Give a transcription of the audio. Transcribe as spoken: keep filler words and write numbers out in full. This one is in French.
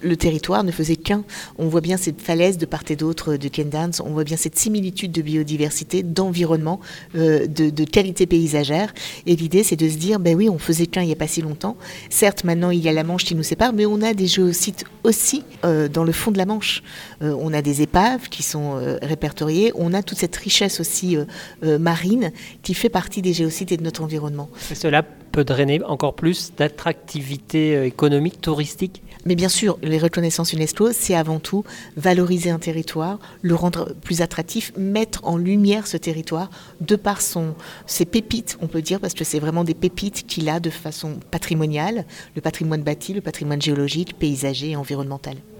le territoire ne faisait qu'un. On voit bien cette falaise de part et d'autre de Kendans, on voit bien cette similitude de biodiversité, d'environnement, euh, de, de qualité paysagère. Et l'idée, c'est de se dire, ben oui, on faisait qu'un il n'y a pas si longtemps. Certes, maintenant, il y a la Manche qui nous sépare, mais on a des géosites aussi euh, dans le fond de la Manche. Euh, on a des épaves qui sont euh, répertoriées, on a toute cette richesse aussi euh, euh, marine qui fait partie des géosites et de notre environnement. Et cela peut drainer encore plus d'attractivité économique, touristique ? Mais bien sûr, les reconnaissances UNESCO, c'est avant tout valoriser un territoire, le rendre plus attractif, mettre en lumière ce territoire de par son, ses pépites, on peut dire, parce que c'est vraiment des pépites qu'il a de façon patrimoniale, le patrimoine bâti, le patrimoine géologique, paysager et environnemental.